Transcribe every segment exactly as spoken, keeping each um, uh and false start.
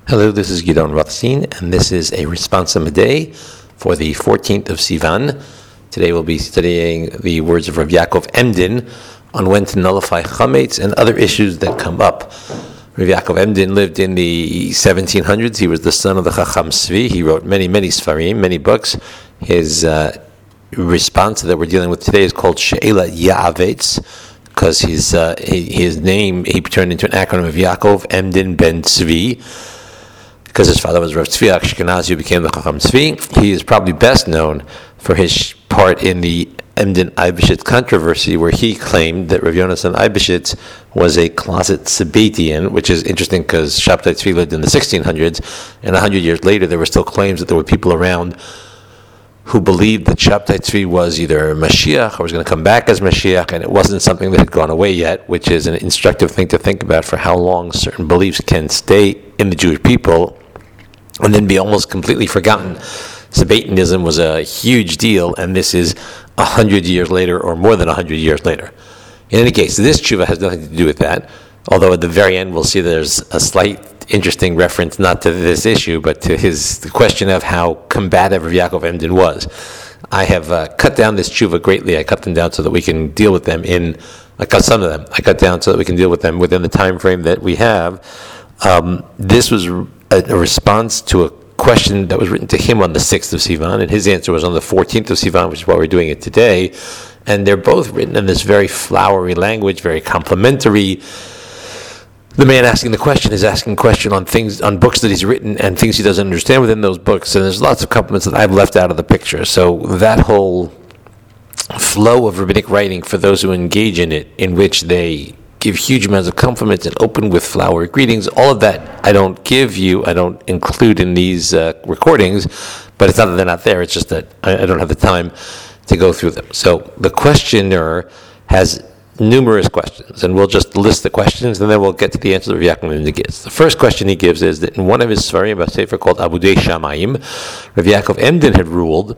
Hello, this is Gidon Rothstein, and this is a responsa midday for the fourteenth of Sivan. Today we'll be studying the words of Rav Yaakov Emden on when to nullify chametz and other issues that come up. Rav Yaakov Emden lived in the seventeen hundreds. He was the son of the Chacham Tzvi. He wrote many, many Sfarim, many books. His uh, response that we're dealing with today is called She'ela Ya'avetz, because his uh, his name, he turned into an acronym of Yaakov Emden ben Tzvi, because his father was Rav Tzvi Ashkenazi, who became the Chacham Tzvi. He is probably best known for his part in the Emden Eibeshitz controversy, where he claimed that Rav Yonasan Eibeshitz was a closet Sabbatian, which is interesting because Shabtai Tzvi lived in the sixteen hundreds, and one hundred years later there were still claims that there were people around who believed that Shabtai Tzvi was either Mashiach or was going to come back as Mashiach, and it wasn't something that had gone away yet, which is an instructive thing to think about for how long certain beliefs can stay in the Jewish people and then be almost completely forgotten. Sabbatianism was a huge deal, and this is a hundred years later, or more than a hundred years later. In any case, this tshuva has nothing to do with that, although at the very end we'll see there's a slight interesting reference not to this issue, but to his the question of how combative Rav Yaakov Emden was. I have uh, cut down this tshuva greatly. I cut them down so that we can deal with them in, I cut some of them, I cut down so that we can deal with them within the time frame that we have. Um, this was a, a response to a question that was written to him on the sixth of Sivan, and his answer was on the fourteenth of Sivan, which is why we're doing it today. And they're both written in this very flowery language, very complimentary. The man asking the question is asking a question on things, on books that he's written and things he doesn't understand within those books. And there's lots of compliments that I've left out of the picture. So that whole flow of rabbinic writing, for those who engage in it, in which they give huge amounts of compliments and open with flowery greetings, all of that I don't give you, I don't include in these uh, recordings, but it's not that they're not there, it's just that I, I don't have the time to go through them. So the questioner has numerous questions, and we'll just list the questions, and then we'll get to the answer that Rav Yaakov Emden gives. The first question he gives is that in one of his Sfarim, a sefer called Abudei Shamayim, Rav Yaakov Emden had ruled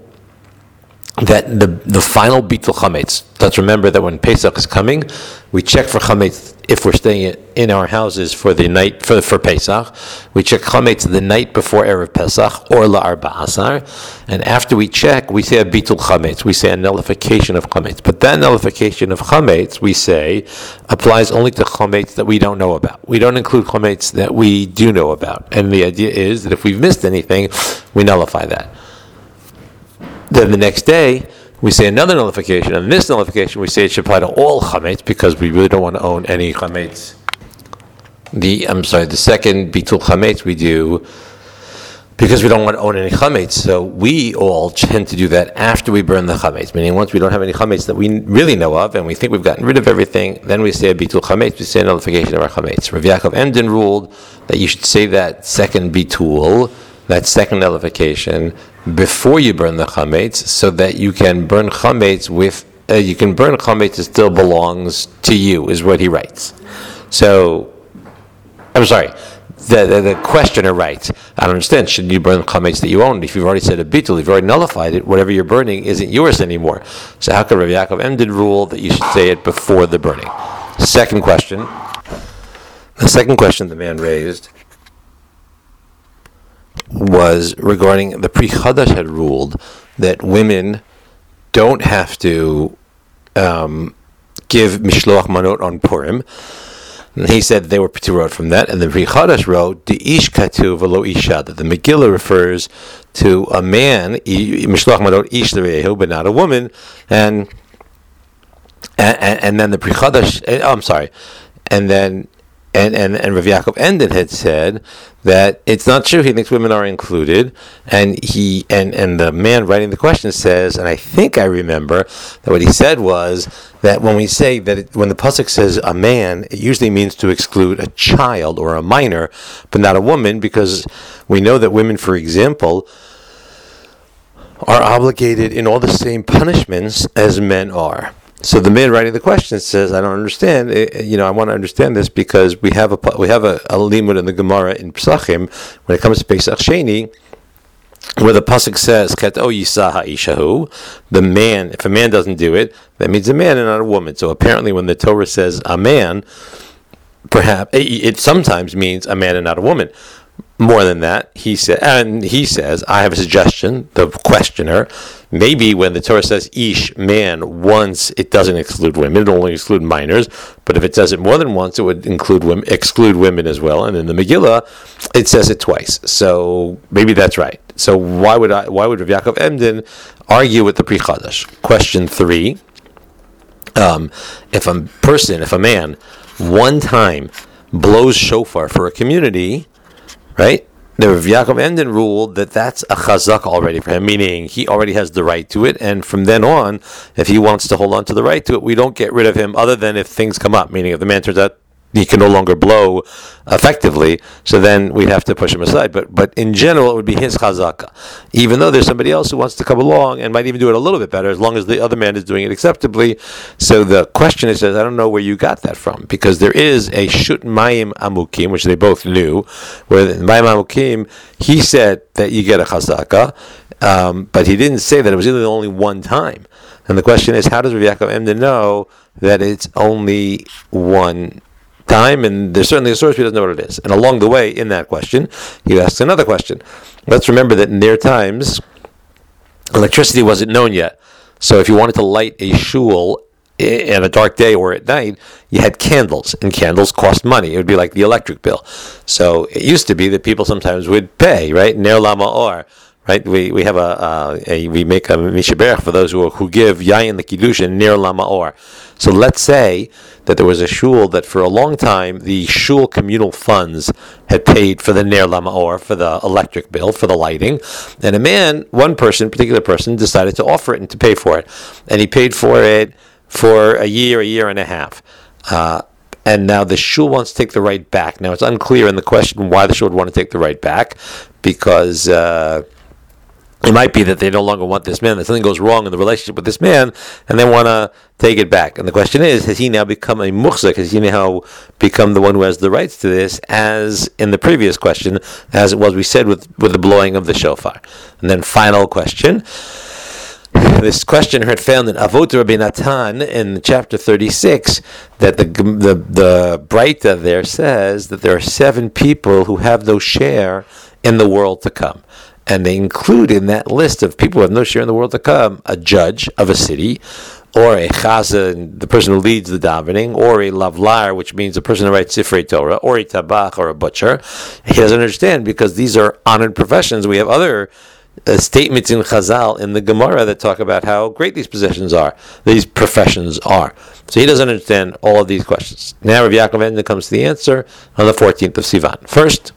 that the the final bitul chametz. Let's remember that when Pesach is coming, we check for chametz if we're staying in our houses for the night for for Pesach. We check chametz the night before erev Pesach or la'arba asar, and after we check, we say a bitul chametz. We say a nullification of chametz. But that nullification of chametz, we say, applies only to chametz that we don't know about. We don't include chametz that we do know about. And the idea is that if we've missed anything, we nullify that. Then the next day, we say another nullification, and this nullification we say it should apply to all chametz because we really don't want to own any chametz. The I'm sorry, the second bitul chametz we do because we don't want to own any chametz. So we all tend to do that after we burn the chametz, meaning once we don't have any chametz that we really know of, and we think we've gotten rid of everything, then we say a bitul chametz. We say a nullification of our chametz. Rav Yaakov Emden ruled that you should say that second bitul, that second nullification, before you burn the chametz, so that you can burn chametz with, uh, you can burn chametz that still belongs to you, is what he writes. So, I'm sorry, the, the, the questioner writes, I don't understand, shouldn't you burn chametz that you own? If you've already said a bitul, you've already nullified it, whatever you're burning isn't yours anymore. So how could Rav Yaakov Emden rule that you should say it before the burning? Second question, the second question the man raised was regarding the Pri Chadash had ruled that women don't have to um, give Mishloach Manot on Purim. And he said they were P'turot from that. And the Pri Chadash wrote, the Ish Katuv v'lo Isha, that the Megillah refers to a man, Mishloach Manot Ish l'Re'ehu, but not a woman. And and, and then the Pri Chadash, oh, I'm sorry, and then And, and and Rav Yaakov Emden had said that it's not true. He thinks women are included, and he and, and the man writing the question says, and I think I remember that what he said was that when we say that it, when the pasuk says a man, it usually means to exclude a child or a minor, but not a woman, because we know that women, for example, are obligated in all the same punishments as men are. So the man writing the question says, "I don't understand. You know, I want to understand this because we have a we have a, a limud in the Gemara in Pesachim when it comes to Pesach Sheni, where the pasuk says, "Kato yisa ha'ishahu," the man. If a man doesn't do it, that means a man and not a woman. So apparently, when the Torah says a man, perhaps it, it sometimes means a man and not a woman. more than that, he said, and he says, I have a suggestion, the questioner, maybe when the Torah says ish, man, once, it doesn't exclude women, it only exclude minors, but if it says it more than once, it would include women, exclude women as well, and in the Megillah, it says it twice, so maybe that's right. So why would I, why would Rav Yaakov Emden argue with the Pri Chadash? Question three, um, if a person, if a man, one time blows shofar for a community, right? The Rav Yaakov Emden ruled that that's a chazak already for him, meaning he already has the right to it, and from then on, if he wants to hold on to the right to it, we don't get rid of him other than if things come up, meaning if the man turns out he can no longer blow effectively, so then we'd have to push him aside. But but in general, it would be his chazaka. Even though there's somebody else who wants to come along and might even do it a little bit better, as long as the other man is doing it acceptably. So the question is, I don't know where you got that from, because there is a shut mayim amukim, which they both knew, where in mayim amukim, he said that you get a chazaka, um, but he didn't say that it was either only one time. And the question is, how does Rav Yaakov Emden know that it's only one time? And there's certainly a source who doesn't know what it is. And along the way, in that question, he asks another question. Let's remember that in their times, electricity wasn't known yet. So if you wanted to light a shul on a dark day or at night, you had candles, and candles cost money. It would be like the electric bill. So it used to be that people sometimes would pay, right? Ner lama or. Right, we we have a, uh, a we make a mishaberach for those who who give yayin the kiddushin near lama or. So let's say that there was a shul that for a long time the shul communal funds had paid for the ner lama or, for the electric bill, for the lighting, and a man, one person, particular person, decided to offer it and to pay for it, and he paid for it for a year, a year and a half. Uh, And now the shul wants to take the right back. Now it's unclear in the question why the shul would want to take the right back, because Uh, it might be that they no longer want this man, that something goes wrong in the relationship with this man, and they want to take it back. And the question is, has he now become a muhzak? Has he now become the one who has the rights to this, as in the previous question, as it was, we said, with, with the blowing of the shofar? And then final question. This question had found in Avot Rabbi Natan in chapter thirty-six, that the the the Breita there says that there are seven people who have no share in the world to come. And they include in that list of people who have no share in the world to come a judge of a city, or a chazan, the person who leads the davening, or a lavlar, which means the person who writes Sifrei Torah, or a tabach, or a butcher. He doesn't understand, because these are honored professions. We have other uh, statements in Chazal, in the Gemara, that talk about how great these positions are, these professions are. So he doesn't understand all of these questions. Now Rav Yaakov Emden comes to the answer on the fourteenth of Sivan. First,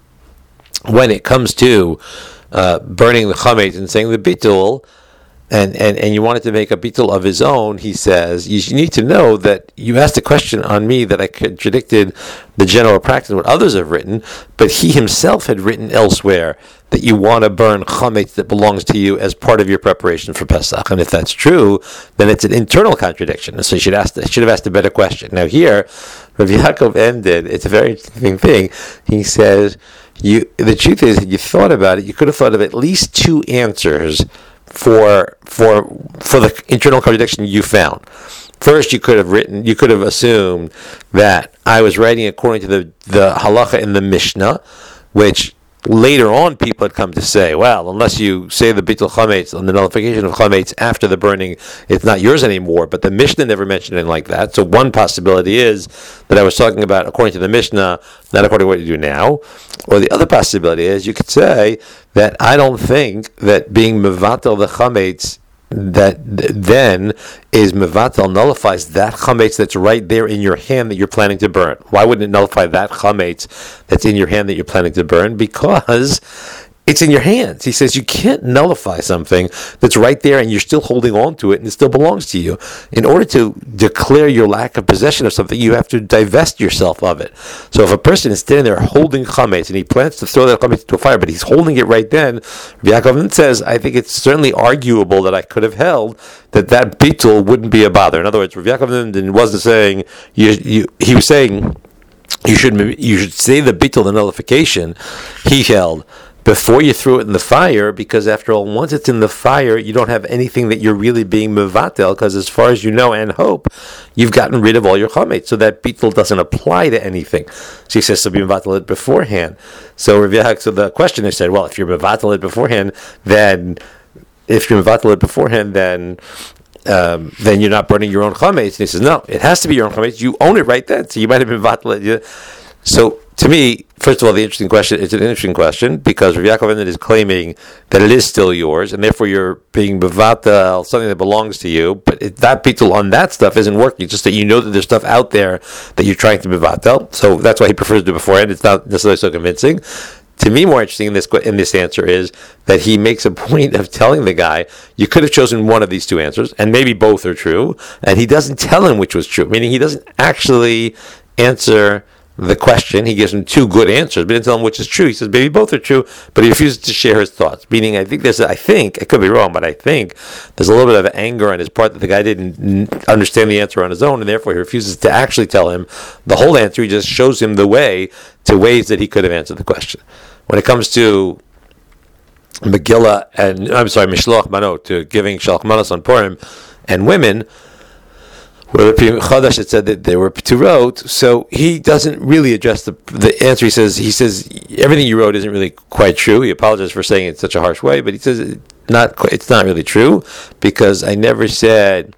when it comes to uh, burning the chametz and saying the bitul, and, and, and you wanted to make a bitul of his own, he says, you need to know that you asked a question on me that I contradicted the general practice, what others have written, but he himself had written elsewhere that you want to burn chametz that belongs to you as part of your preparation for Pesach. And if that's true, then it's an internal contradiction. And so you should ask, should have asked a better question. Now here, Rav Yaakov ended, it's a very interesting thing. He says, You, the truth is, you thought about it, you could have thought of at least two answers for for for the internal contradiction you found. First, you could have written, you could have assumed that I was writing according to the, the halacha in the Mishnah, which later on people had come to say, well, unless you say the bitul chametz, on the nullification of chametz after the burning, it's not yours anymore. But the Mishnah never mentioned anything like that. So one possibility is that I was talking about according to the Mishnah, not according to what you do now. Or the other possibility is you could say that I don't think that being mevatel the chametz, that then is mevatel, nullifies that chametz that's right there in your hand that you're planning to burn. Why wouldn't it nullify that chametz that's in your hand that you're planning to burn? Because it's in your hands. He says you can't nullify something that's right there and you're still holding on to it and it still belongs to you. In order to declare your lack of possession of something, you have to divest yourself of it. So if a person is standing there holding chametz and he plans to throw that chametz into a fire, but he's holding it right then, Yaakov says, I think it's certainly arguable that I could have held that that bitul wouldn't be a bother. In other words, Rav Yaakov wasn't saying, you, you, he was saying, you should, you should say the bitul, the nullification, he held, before you threw it in the fire, because after all, once it's in the fire, you don't have anything that you're really being mevatel, because as far as you know and hope, you've gotten rid of all your chametz, so that bittul doesn't apply to anything. So he says, so be mevatel it beforehand. So Rav Yaakov, so the questioner said, well, if you're mevatel it beforehand, then if you're mevatel it beforehand, then um, then you're not burning your own chametz. And he says, no, it has to be your own chametz. You own it right then, so you might have been mevatel it. So to me, first of all, the interesting question, it's an interesting question, because Rav Yaakov Emden is claiming that it is still yours, and therefore you're being mevatel something that belongs to you, but it, that bittul on that stuff isn't working. It's just that you know that there's stuff out there that you're trying to mevatel, so that's why he prefers to do it beforehand. It's not necessarily so convincing. To me, more interesting in this in this answer is that he makes a point of telling the guy, you could have chosen one of these two answers, and maybe both are true, and he doesn't tell him which was true, meaning he doesn't actually answer the question. He gives him two good answers, but he didn't tell him which is true. He says maybe both are true, but he refuses to share his thoughts. Meaning, I think there's, I think, I could be wrong, but I think there's a little bit of anger on his part that the guy didn't understand the answer on his own, and therefore he refuses to actually tell him the whole answer. He just shows him the way to ways that he could have answered the question. When it comes to Megillah and, I'm sorry, Mishloach Manot, to giving Shalach Manos on Purim and women, where the Chadash had said that they were P'turot, so he doesn't really address the the answer. He says he says everything you wrote isn't really quite true. He apologizes for saying it in such a harsh way, but he says it not it's not really true, because I never said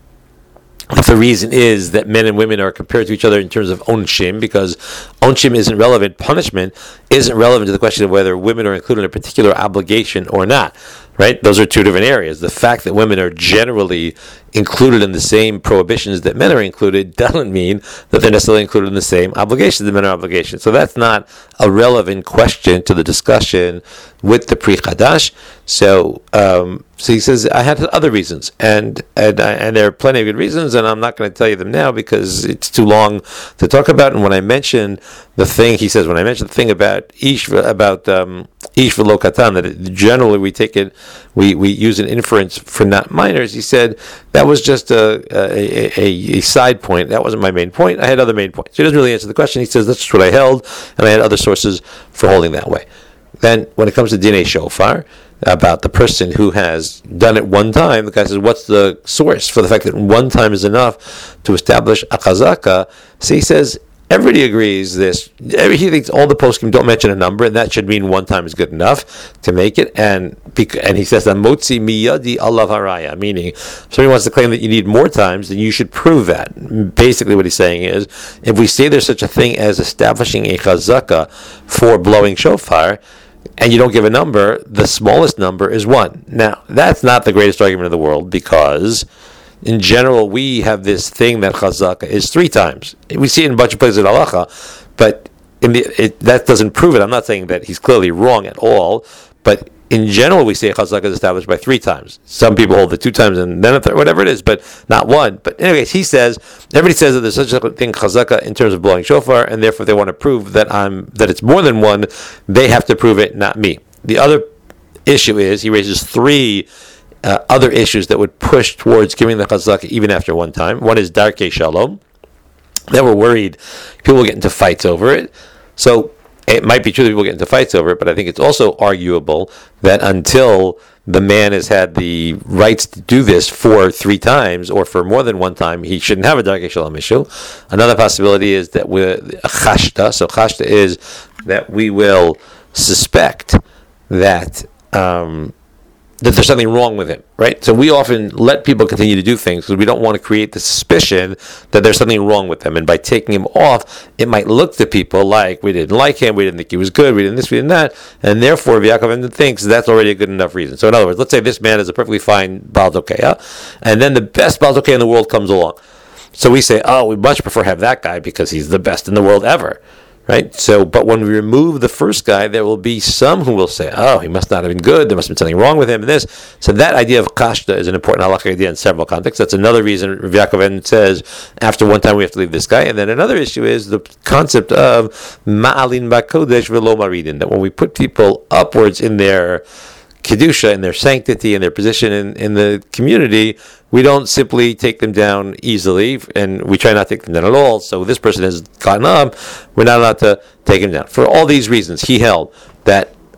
that the reason is that men and women are compared to each other in terms of onshim, because onshim isn't relevant, punishment isn't relevant to the question of whether women are included in a particular obligation or not. Right? Those are two different areas. The fact that women are generally included in the same prohibitions that men are included doesn't mean that they're necessarily included in the same obligations that men are obligations. So that's not a relevant question to the discussion with the Pri Chadash. So, um, so he says, I had other reasons, and and and there are plenty of good reasons, and I'm not going to tell you them now because it's too long to talk about. And when I mention the thing, he says, when I mention the thing about ish about um, ish v'lo katan, that it, generally we take it, we, we use an inference for not minors. He said that was just a a, a a side point. That wasn't my main point. I had other main points. So he doesn't really answer the question. He says that's just what I held, and I had other sources for holding that way. Then, when it comes to Dinei Shofar, about the person who has done it one time, the guy says, what's the source for the fact that one time is enough to establish a chazaka? So he says, everybody agrees this. He thinks all the poskim don't mention a number, and that should mean one time is good enough to make it. And and he says that motzi miyadi alav haraya, meaning if somebody wants to claim that you need more times, then you should prove that. Basically, what he's saying is, if we say there's such a thing as establishing a chazaka for blowing shofar, and you don't give a number, the smallest number is one. Now, that's not the greatest argument in the world, because in general, we have this thing that chazaka is three times. We see it in a bunch of places in halacha, but in the, it, that doesn't prove it. I'm not saying that he's clearly wrong at all, but in general, we say chazaka is established by three times. Some people hold it two times and then a third, whatever it is, but not one. But anyways, he says, everybody says that there's such a thing, chazaka, in terms of blowing shofar, and therefore they want to prove that I'm that it's more than one. They have to prove it, not me. The other issue is, he raises three uh, other issues that would push towards giving the chazaka even after one time. One is darkei shalom. They were worried people will get into fights over it. So it might be true that people get into fights over it, but I think it's also arguable that until the man has had the rights to do this for three times or for more than one time, he shouldn't have a darkei shalom issue. Another possibility is that we're a chashta. So chashta is that we will suspect that um, that there's something wrong with him, right? So we often let people continue to do things because we don't want to create the suspicion that there's something wrong with them. And by taking him off, it might look to people like we didn't like him, we didn't think he was good, we didn't this, we didn't that, and therefore Yaakov Emden thinks that's already a good enough reason. So in other words, let's say this man is a perfectly fine Baal Dokeah, and then the best Baal Dokeah in the world comes along. So we say, oh, we much prefer to have that guy because he's the best in the world ever. Right? So, but when we remove the first guy, there will be some who will say, oh, he must not have been good, there must have been something wrong with him, and this. So that idea of kashta is an important halachic idea in several contexts. That's another reason Rav Yaakov Emden says, after one time we have to leave this guy. And then another issue is the concept of ma'alin ba'kodesh v'lo maridin, that when we put people upwards in their kedusha, in their sanctity, in their position in, in the community, we don't simply take them down easily, and we try not to take them down at all. So this person has gotten up, we're not allowed to take him down. For all these reasons, he held that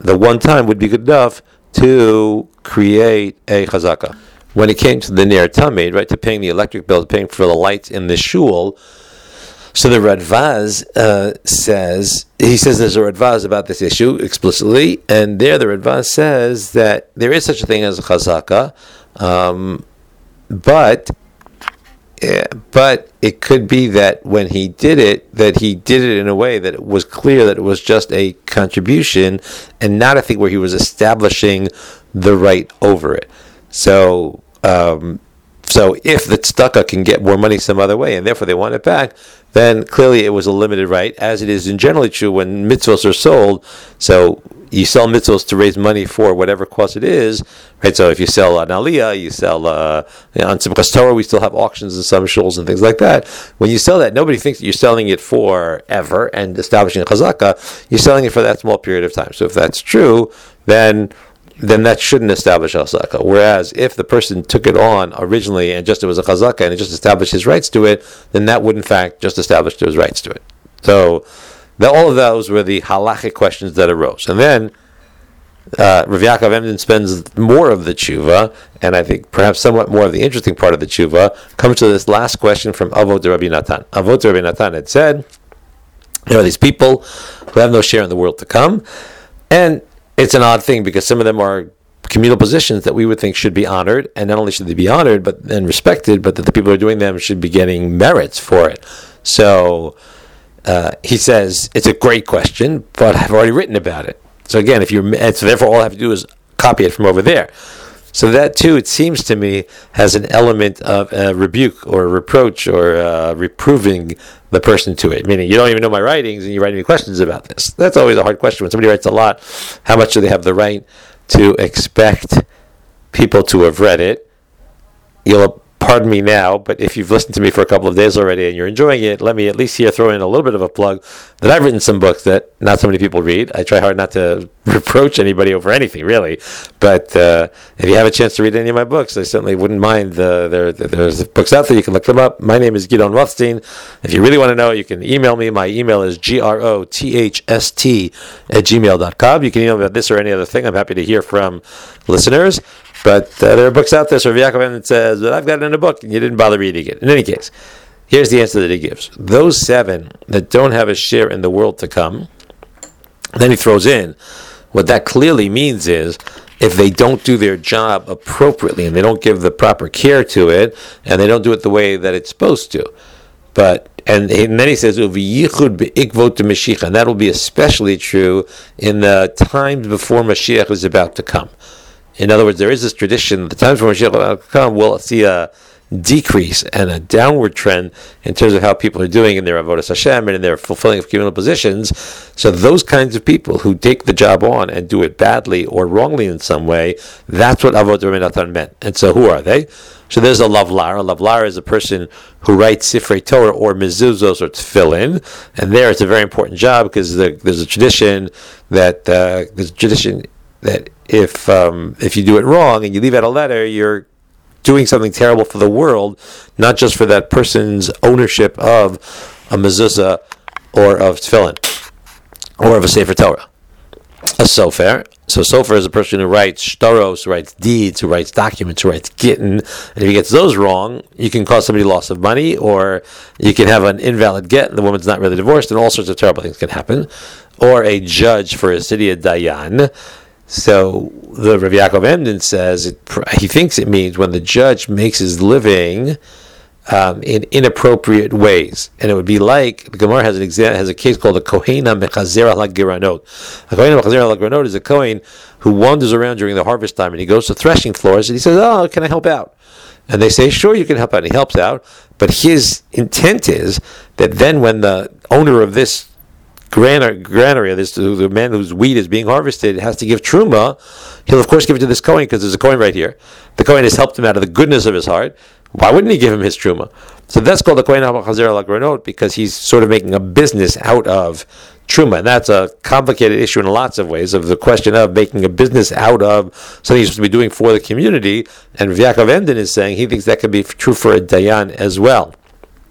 the one time would be good enough to create a chazaka. When it came to the Ner Tamid, right, to paying the electric bill, paying for the lights in the shul, so the Radvaz uh, says, he says there's a Radvaz about this issue explicitly, and there the Radvaz says that there is such a thing as a chazaka, um, but yeah, but it could be that when he did it, that he did it in a way that it was clear that it was just a contribution and not a thing where he was establishing the right over it. So, um, so if the tzedakah can get more money some other way, and therefore they want it back, then clearly it was a limited right, as it is in generally true when mitzvos are sold. So you sell mitzvos to raise money for whatever cause it is, right? So if you sell an aliyah, you sell uh, you know, on Simchas Torah, we still have auctions in some shuls and things like that. When you sell that, nobody thinks that you're selling it forever and establishing a chazaka. You're selling it for that small period of time. So if that's true, then then that shouldn't establish a chazaka. Whereas if the person took it on originally and just it was a chazaka and it just established his rights to it, then that would in fact just establish his rights to it. So the, all of those were the halachic questions that arose. And then uh, Rav Yaakov Emden spends more of the tshuva, and I think perhaps somewhat more of the interesting part of the tshuva, comes to this last question from Avot Rabbi Natan. Avot Rabbi Natan had said, there are these people who have no share in the world to come, and it's an odd thing because some of them are communal positions that we would think should be honored, and not only should they be honored but and respected, but that the people who are doing them should be getting merits for it. So uh, he says it's a great question, but I've already written about it. So again, if you're, and so therefore all I have to do is copy it from over there. So that too, it seems to me, has an element of a rebuke or a reproach or uh, reproving the person to it. Meaning, you don't even know my writings and you write me questions about this. That's always a hard question. When somebody writes a lot, how much do they have the right to expect people to have read it? You'll pardon me now, but if you've listened to me for a couple of days already and you're enjoying it, let me at least here throw in a little bit of a plug that I've written some books that not so many people read. I try hard not to reproach anybody over anything, really. But uh, if you have a chance to read any of my books, I certainly wouldn't mind. The, there, there's books out there. You can look them up. My name is Gidon Rothstein. If you really want to know, you can email me. My email is G R O T H S T at gmail dot com. You can email me about this or any other thing. I'm happy to hear from listeners. But uh, there are books out there, so Rav Yaakov Emden says, but I've got it in a book, and you didn't bother reading it. In any case, here's the answer that he gives. Those seven that don't have a share in the world to come, then he throws in, what that clearly means is, if they don't do their job appropriately, and they don't give the proper care to it, and they don't do it the way that it's supposed to. But and, and then he says, and that will be especially true in the times before Mashiach is about to come. In other words, there is this tradition, the times when Mashiach will come, we'll see a decrease and a downward trend in terms of how people are doing in their avodas Hashem and in their fulfilling of communal positions. So those kinds of people who take the job on and do it badly or wrongly in some way, that's what Avot Rabbi Natan meant. And so who are they? So there's a lavlar. A lavlar is a person who writes Sifrei Torah or mezuzos or tefillin, and there it's a very important job because the, there's a tradition that uh, there's a tradition that if um, if you do it wrong and you leave out a letter, you're doing something terrible for the world, not just for that person's ownership of a mezuzah or of tefillin or of a Sefer Torah. A sofer. So sofer is a person who writes shtaros, who writes deeds, who writes documents, who writes gittin. And if he gets those wrong, you can cause somebody loss of money, or you can have an invalid get, and the woman's not really divorced, and all sorts of terrible things can happen. Or a judge for a city, a dayan. So the Rav Yaakov Emden says it, he thinks it means when the judge makes his living um, in inappropriate ways, and it would be like the Gemara has an example, has a case called a Kohen Mechazer al Giranot. A Kohen Mechazer al Giranot is a Kohen who wanders around during the harvest time and he goes to threshing floors and he says, "Oh, can I help out?" And they say, "Sure, you can help out." And he helps out, but his intent is that then when the owner of this granary, this the man whose wheat is being harvested, has to give truma, he'll of course give it to this Kohen because there's a Kohen right here. The Kohen has helped him out of the goodness of his heart. Why wouldn't he give him his truma? So that's called the Kohen HaChazer al Granot because he's sort of making a business out of truma, and that's a complicated issue in lots of ways, of the question of making a business out of something you're supposed to be doing for the community. And Rav Yaakov Emden is saying he thinks that could be true for a dayan as well.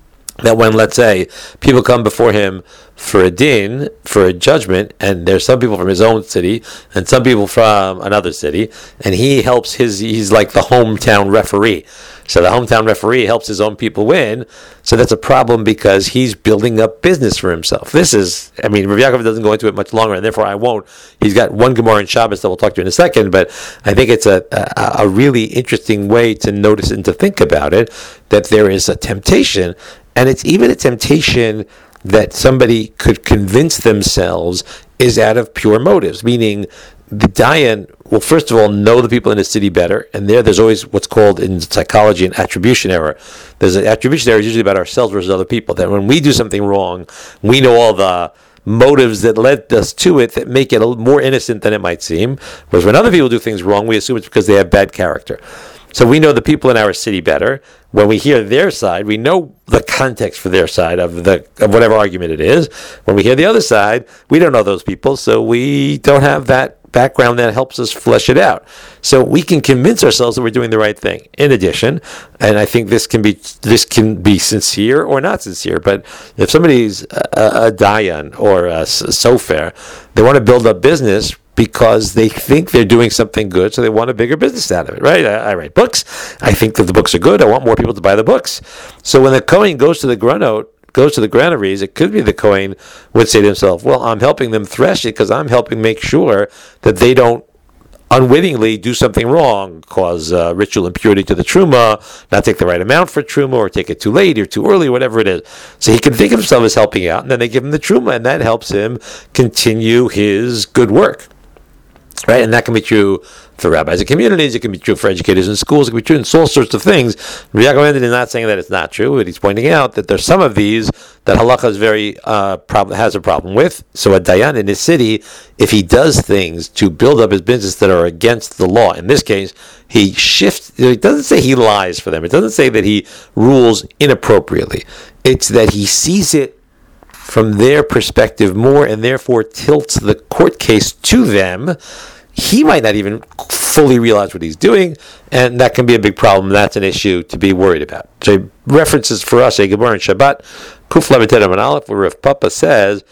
that when, let's say, people come before him for a din, for a judgment, and there's some people from his own city and some people from another city, and he helps his, he's like the hometown referee. So the hometown referee helps his own people win. So that's a problem because he's building up business for himself. This is, I mean, Rav Yaakov doesn't go into it much longer, and therefore I won't. He's got one Gemara in Shabbos that we'll talk to in a second, but I think it's a, a, a really interesting way to notice and to think about it, that there is a temptation, and it's even a temptation that somebody could convince themselves is out of pure motives, meaning the Dayan will first of all know the people in the city better, and there there's always what's called in psychology an attribution error. There's an attribution error usually about ourselves versus other people, that when we do something wrong, we know all the motives that led us to it that make it a little more innocent than it might seem, whereas when other people do things wrong, we assume it's because they have bad character. So we know the people in our city better. When we hear their side, we know the context for their side of the of whatever argument it is. When we hear the other side, we don't know those people, so we don't have that background that helps us flesh it out. So we can convince ourselves that we're doing the right thing. In addition, and I think this can be this can be sincere or not sincere, but if somebody's a, a dayan or a sofer, they want to build up business because they think they're doing something good, so they want a bigger business out of it, right? I, I write books. I think that the books are good. I want more people to buy the books. So when the Kohen goes to the granot, goes to the granaries, it could be the Kohen would say to himself, well, I'm helping them thresh it because I'm helping make sure that they don't unwittingly do something wrong, cause uh, ritual impurity to the truma, not take the right amount for truma, or take it too late or too early, whatever it is. So he can think of himself as helping out, and then they give him the truma, and that helps him continue his good work. Right, and that can be true for rabbis and communities. It can be true for educators in schools. It can be true in all sorts of things. Rav Yaakov is not saying that it's not true, but he's pointing out that there's some of these that halacha is very uh, prob- has a problem with. So a dayan in his city, if he does things to build up his business that are against the law, in this case, he shifts. It doesn't say he lies for them. It doesn't say that he rules inappropriately. It's that he sees it from their perspective more, and therefore tilts the court case to them. He might not even fully realize what he's doing, and that can be a big problem. That's an issue to be worried about. So references for us, a Gemara in Shabbat, Kuf Lamed and Aleph, where Rav Papa says,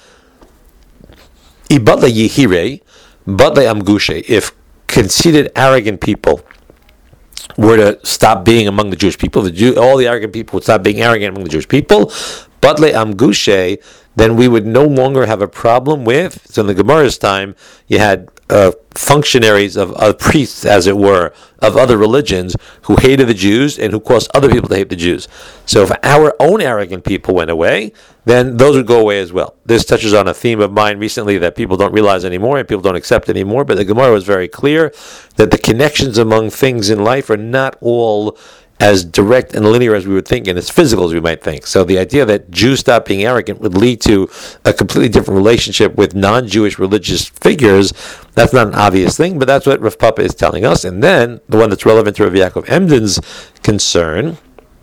Ibadle Yehire, Badle Amgushe, if conceited, arrogant people were to stop being among the Jewish people, the Jew, all the arrogant people would stop being arrogant among the Jewish people, Badle Amgushe, then we would no longer have a problem with, so in the Gemara's time, you had uh, functionaries of, of priests, as it were, of other religions who hated the Jews and who caused other people to hate the Jews. So if our own arrogant people went away, then those would go away as well. This touches on a theme of mine recently that people don't realize anymore and people don't accept anymore, but the Gemara was very clear that the connections among things in life are not all as direct and linear as we would think, and as physical as we might think. So the idea that Jews stop being arrogant would lead to a completely different relationship with non-Jewish religious figures, that's not an obvious thing, but that's what Rav Papa is telling us. And then, the one that's relevant to Rav Yaakov Emden's concern,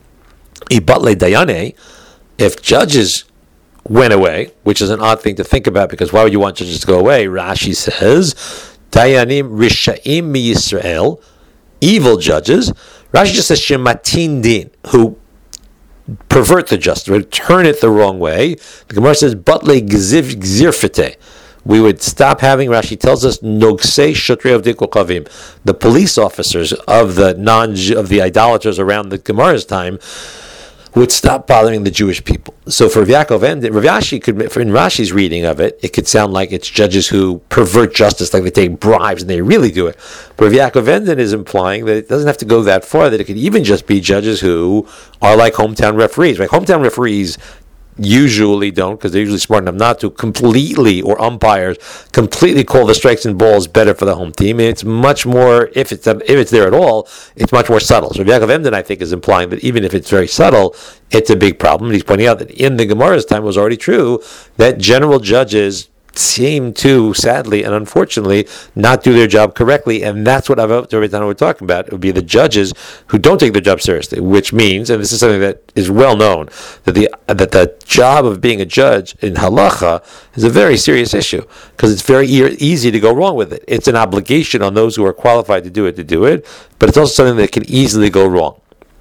Ibatle Dayane, if judges went away, which is an odd thing to think about, because why would you want judges to go away? Rashi says, Dayanim Risha'im mi Yisrael, evil judges. Rashi just says shematin din, who pervert the justice, who turn it the wrong way. The Gemara says batle gzirfete. We would stop having, Rashi tells us, nogsei shotrei avdei kokavim, the police officers of the non of the idolaters around the Gemara's time would stop bothering the Jewish people. So for Rav Yaakov and Rav Yashi could, in Rashi's reading of it, it could sound like it's judges who pervert justice, like they take bribes and they really do it. But Rav Yaakov Enden is implying that it doesn't have to go that far, that it could even just be judges who are like hometown referees. Right? Hometown referees usually don't, because they're usually smart enough not to completely, or umpires completely call the strikes and balls better for the home team. It's much more, if it's if it's there at all, it's much more subtle. So Yaakov Emden, I think, is implying that even if it's very subtle, it's a big problem. And he's pointing out that in the Gemara's time, it was already true that general judges seem to, sadly and unfortunately, not do their job correctly, and that's what I've every time we're talking about. It would be the judges who don't take their job seriously, which means, and this is something that is well known, that the that the job of being a judge in halacha is a very serious issue, because it's very e- easy to go wrong with it. It's an obligation on those who are qualified to do it to do it, but it's also something that can easily go wrong.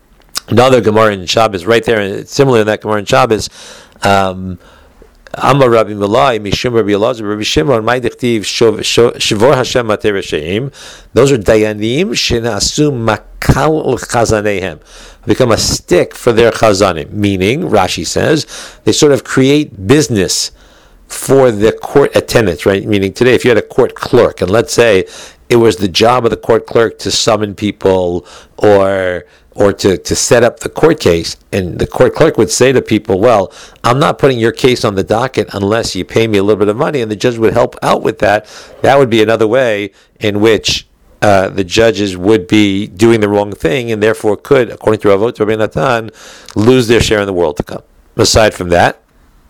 Another Gemara in Shabbos, right there, and similar to that Gemara in Shabbos. Um, Amar Rabbi Malai, Mishum Rabbi Elazar, Rabbi Shimon, my dichtiv Shivor Hashem Matei Resheim. Those are dayanim shenasu makal chazanehem, become a stick for their chazanim. Meaning, Rashi says, they sort of create business for the court attendants, right? Meaning today, if you had a court clerk, and let's say it was the job of the court clerk to summon people or or to, to set up the court case, and the court clerk would say to people, well, I'm not putting your case on the docket unless you pay me a little bit of money, and the judge would help out with that. That would be another way in which uh, the judges would be doing the wrong thing, and therefore could, according to Ravot Rabbi Natan, lose their share in the world to come. Aside from that,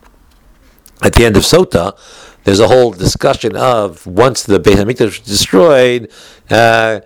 at the end of Sota, there's a whole discussion of, once the Beit HaMikdash was destroyed, uh,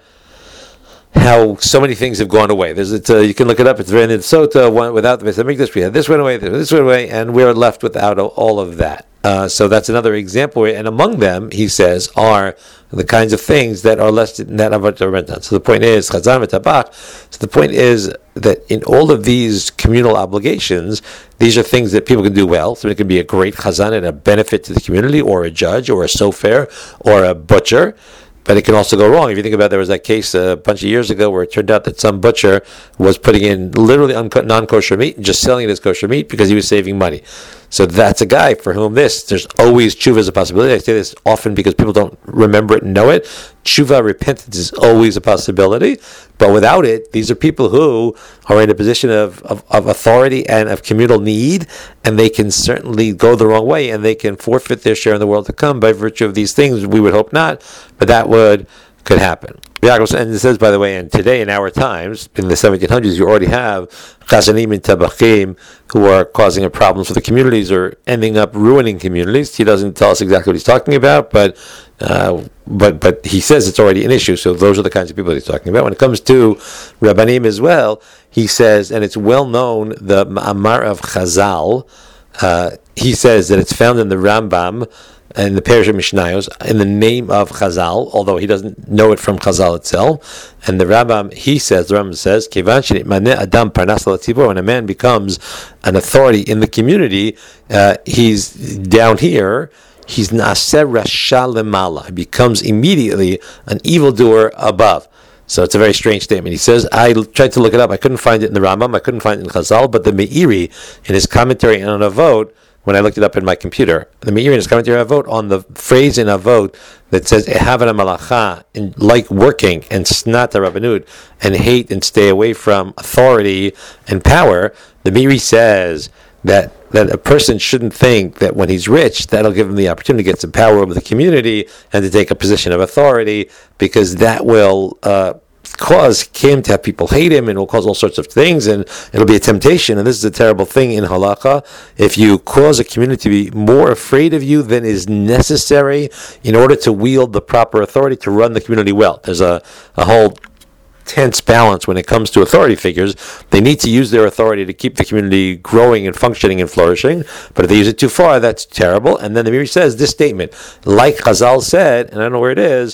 how so many things have gone away. There's it's, uh, you can look it up. It's very in Sota. One, without the Beit HaMikdash, we had this went away, this went away, and we're left without all of that. Uh, so that's another example. And among them, he says, are the kinds of things that are less than that of a So the point is, chazan v'tabach. So the point is that in all of these communal obligations, these are things that people can do well. So it can be a great chazan and a benefit to the community, or a judge, or a sofer, or a butcher. But it can also go wrong. If you think about it, there was that case a bunch of years ago where it turned out that some butcher was putting in literally uncut, non-kosher meat and just selling it as kosher meat because he was saving money. So that's a guy for whom this, there's always tshuva as a possibility. I say this often because people don't remember it and know it. Tshuva, repentance, is always a possibility. But without it, these are people who are in a position of, of, of authority and of communal need, and they can certainly go the wrong way, and they can forfeit their share in the world to come by virtue of these things. We would hope not, but that would could happen. And it says, by the way, and today in our times, in the seventeen hundreds, you already have chazanim and tabachim who are causing a problem for the communities or ending up ruining communities. He doesn't tell us exactly what he's talking about, but uh, but but he says it's already an issue. So those are the kinds of people that he's talking about. When it comes to Rabbanim as well, he says, and it's well known, the Ma'amar of Chazal, uh, he says that it's found in the Rambam, in the Parish of Mishnayos, in the name of Chazal, although he doesn't know it from Chazal itself. And the Rambam, he says, the Rambam says, Adam Parnas, when a man becomes an authority in the community, uh, he's down here, he's Na'aser Rasha Lemala. He becomes immediately an evildoer above. So it's a very strange statement. He says, I tried to look it up, I couldn't find it in the Rambam, I couldn't find it in Chazal, but the Meiri, in his commentary on Avot, when I looked it up in my computer, the Meiri is coming to Avot on the phrase in Avot that says Ehavana Malacha, in like working, and Snata Rabbanut, and hate and stay away from authority and power. The Meiri says that that a person shouldn't think that when he's rich, that'll give him the opportunity to get some power over the community and to take a position of authority, because that will uh, cause him to have people hate him, and will cause all sorts of things, and it'll be a temptation. And this is a terrible thing in halakha. If you cause a community to be more afraid of you than is necessary in order to wield the proper authority to run the community well, there's a, a whole tense balance when it comes to authority figures. They need to use their authority to keep the community growing and functioning and flourishing, but if they use it too far, that's terrible. And then the Meiri says this statement, like Chazal said, and I don't know where it is,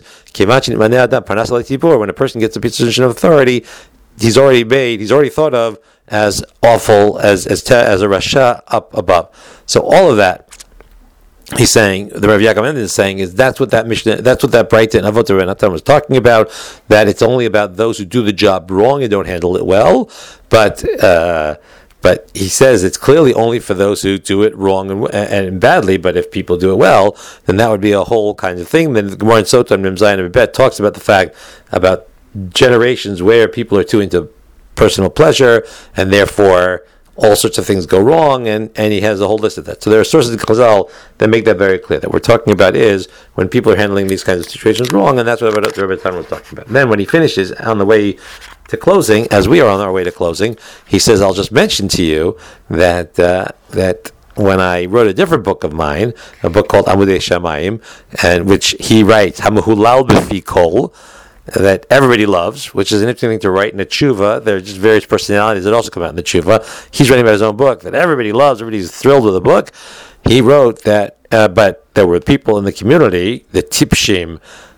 when a person gets a position of authority, he's already made, he's already thought of as awful, as as, te, as a Rasha up above. So all of that, he's saying, the Rav Yaakov Emden is saying, is that's what that Mishnah, that's what that Breita and Avot Natan was talking about, that it's only about those who do the job wrong and don't handle it well, but uh, but he says it's clearly only for those who do it wrong and, and badly, but if people do it well, then that would be a whole kind of thing. Then the Gemara in Sota and Mem Zayin and Bet talks about the fact about generations where people are too into personal pleasure, and therefore all sorts of things go wrong, and, and he has a whole list of that. So there are sources in Chazal that make that very clear. That we're talking about is when people are handling these kinds of situations wrong, and that's what the Rebbe Tan was talking about. And then when he finishes on the way to closing, as we are on our way to closing, he says, I'll just mention to you that uh, that when I wrote a different book of mine, a book called Amudei Shamayim, and which he writes, Hamahulal B'fi Kol, that everybody loves, which is an interesting thing to write in a tshuva. There are just various personalities that also come out in the tshuva. He's writing about his own book that everybody loves, everybody's thrilled with the book. He wrote that, uh, but there were people in the community, the tipshim,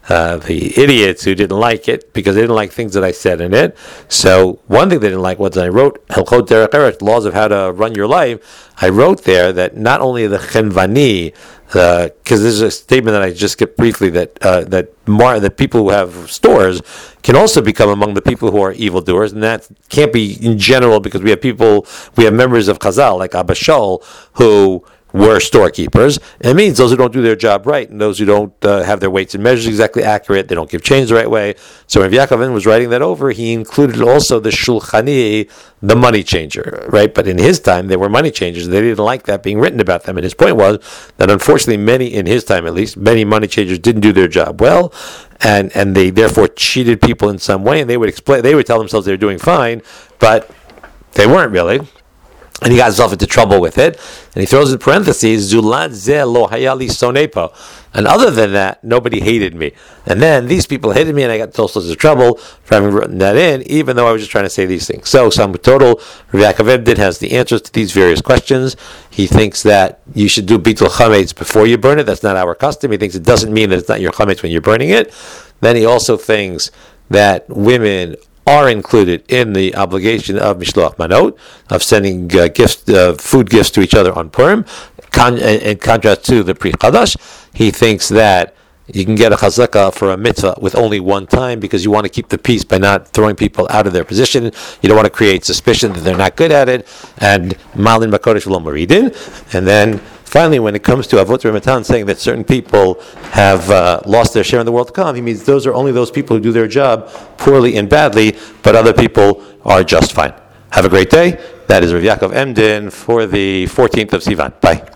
uh, the idiots who didn't like it because they didn't like things that I said in it. So one thing they didn't like was I wrote Hilchot Derech Eretz, laws of how to run your life. I wrote there that not only the Chenvani, because uh, there's a statement that I just skipped briefly that uh, that mar- that people who have stores can also become among the people who are evildoers, and that can't be in general because we have people, we have members of Chazal like Abba Shaul who were storekeepers. And it means those who don't do their job right and those who don't uh, have their weights and measures exactly accurate, they don't give change the right way. So when Yaakov Emden was writing that over, he included also the shulchani, the money changer, right? But in his time, they were money changers. They didn't like that being written about them. And his point was that unfortunately many, in his time at least, many money changers didn't do their job well, and, and they therefore cheated people in some way, and they would explain, they would tell themselves they were doing fine, but they weren't really. And he got himself into trouble with it. And he throws in parentheses, Zulad ze lo hayali sonepo. And other than that, nobody hated me. And then these people hated me, and I got into all sorts of trouble for having written that in, even though I was just trying to say these things. So, sum total, Rav Yaakov Emden has the answers to these various questions. He thinks that you should do bitul chametz before you burn it. That's not our custom. He thinks it doesn't mean that it's not your chametz when you're burning it. Then he also thinks that women are included in the obligation of Mishloach Manot, of sending uh, gifts, uh, food gifts to each other on Purim. Con- in contrast to the Pri Chadash, he thinks that you can get a chazakah for a mitzvah with only one time because you want to keep the peace by not throwing people out of their position. You don't want to create suspicion that they're not good at it. And Malin Bakodesh Lo Maridin. And then finally, when it comes to Avot Rematan saying that certain people have uh, lost their share in the world to come, he means those are only those people who do their job poorly and badly, but other people are just fine. Have a great day. That is Rav Yaakov Emden for the fourteenth of Sivan. Bye.